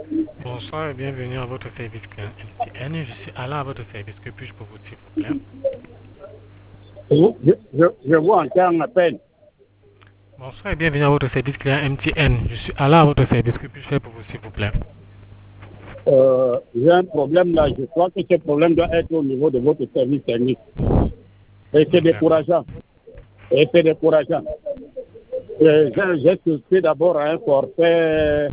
Bonsoir et bienvenue à votre service client MTN. Je suis Alain à votre service. Que puis-je pour vous, s'il vous plaît? Je vous entends à peine. Bonsoir et bienvenue à votre service client MTN. Je suis Alain à votre service. Que puis-je faire pour vous, s'il vous plaît? J'ai un problème là. Je crois que ce problème doit être au niveau de votre service technique. Et c'est décourageant. J'ai souscrit d'abord à un forfait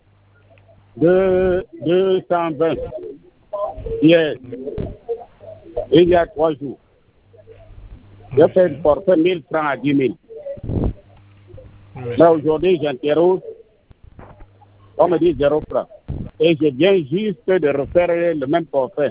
de 220 hier, il y a 3 jours. J'ai fait un forfait 1000 francs à 10 000. Mais aujourd'hui, j'interroge, on me dit 0 francs. Et je viens juste de refaire le même forfait.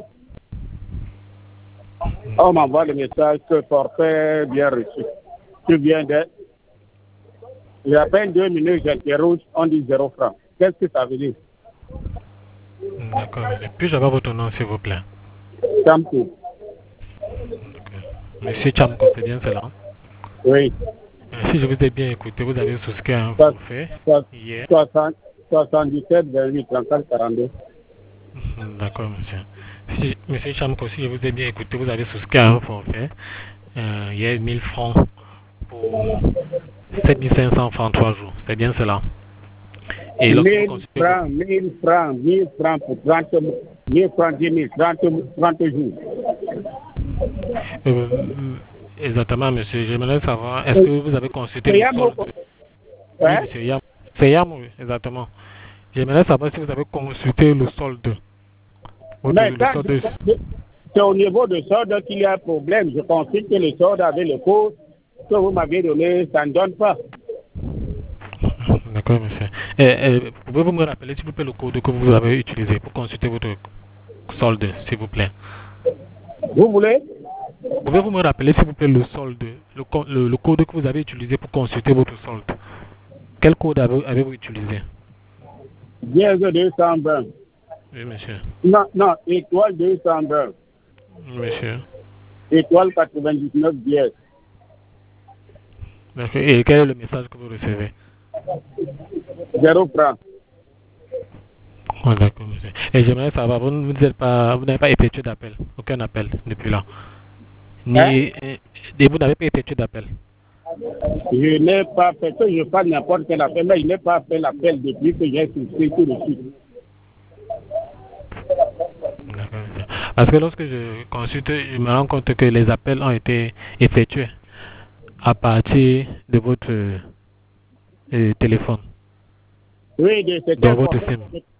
On m'envoie le message que forfait bien reçu. Tu viens d'être. Il y a à peine 2 minutes, j'interroge, on dit 0 francs. Qu'est-ce que ça veut dire? D'accord. Puis-je avoir votre nom, s'il vous plaît? Chamko. Monsieur Chamko, c'est bien cela? Oui. Si je vous ai bien écouté, vous avez souscrit à un forfait hier. 77, 28, 34, 42. D'accord, monsieur. Monsieur Chamko, si je vous ai bien écouté, vous avez souscrit à un forfait hier 1000 francs pour 7500 francs 3 jours. C'est bien cela? Et 1000 francs pour 30 1000 francs, 10 000, 30 jours. Exactement, monsieur. J'aimerais savoir, est-ce que vous avez consulté le solde? Oui, monsieur, c'est Yamou, exactement. J'aimerais savoir si vous avez consulté le solde. C'est au niveau de solde qu'il y a un problème. Je consulte le solde avec le code que vous m'avez donné, ça ne donne pas. D'accord, monsieur. Pouvez-vous me rappeler, s'il vous plaît, le code que vous avez utilisé pour consulter votre solde, s'il vous plaît? Vous voulez? Pouvez-vous me rappeler, s'il vous plaît, le solde, le code que vous avez utilisé pour consulter votre solde? Quel code avez-vous utilisé? Dièse 220. Oui, monsieur. Non, étoile 220. Monsieur. Étoile 99 dièse. D'accord. Et quel est le message que vous recevez? 0 francs. Oh, d'accord, monsieur. Et j'aimerais savoir, vous n'avez pas effectué d'appel, aucun appel depuis là. Et vous n'avez pas effectué d'appel. Je n'ai pas fait, que je fasse n'importe quel appel, mais je n'ai pas fait l'appel depuis que j'ai souscrit tout de suite. D'accord, monsieur. Parce que lorsque je consulte, je me rends compte que les appels ont été effectués à partir de votre téléphone. Oui, de ce dans votre SIM.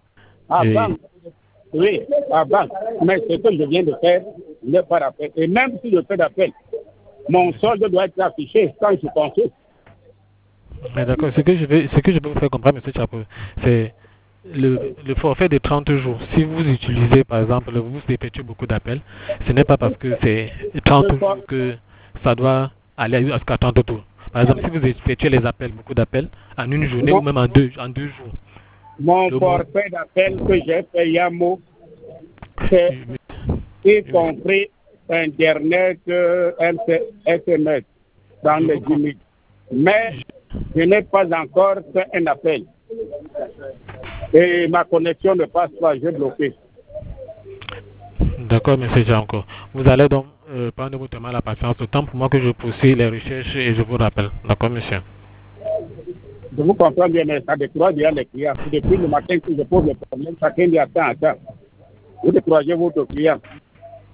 Oui, avant. Mais ce que je viens de faire, je n'ai pas d'appel. Et même si je fais d'appel, mon solde doit être affiché quand je consulte. D'accord. Ce que je peux vous faire comprendre, M. Chapeau, c'est le forfait de 30 jours. Si vous utilisez, par exemple, vous effectuez beaucoup d'appels, ce n'est pas parce que c'est 30 jours que ça doit aller jusqu'à 30 tours. Par exemple, si vous effectuez les appels, beaucoup d'appels, en une journée ou même en deux jours. Mon forfait d'appel que j'ai fait Yamo, c'est y compris Internet, SMS dans les limites. Mais je n'ai pas encore fait un appel. Et ma connexion ne passe pas, j'ai bloqué. D'accord, M. Janko. Vous allez donc prendre votre mal à la patience. Autant pour moi que je poursuis les recherches et je vous rappelle. D'accord, monsieur? Je vous comprends bien, mais ça décourage bien les clients. Depuis le matin que je pose le problème, chacun dit attends. Vous découragez votre client.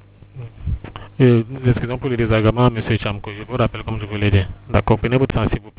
Nous excusons pour le désagrément, M. Chamko. Je vous rappelle comme je vous l'ai dit. D'accord, prenez votre temps, s'il vous plaît.